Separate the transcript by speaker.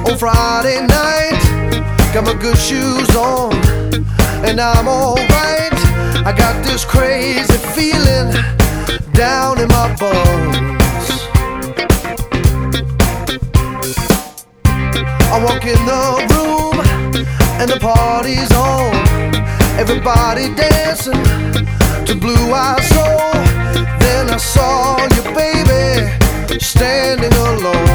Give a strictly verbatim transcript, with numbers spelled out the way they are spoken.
Speaker 1: on Friday night. Got my good shoes on and I'm alright. I got this crazy feeling down in my bones. I walk in the room and the party's on. Everybody dancing to Blue Eyed Soul. Then I saw you, baby, standing alone.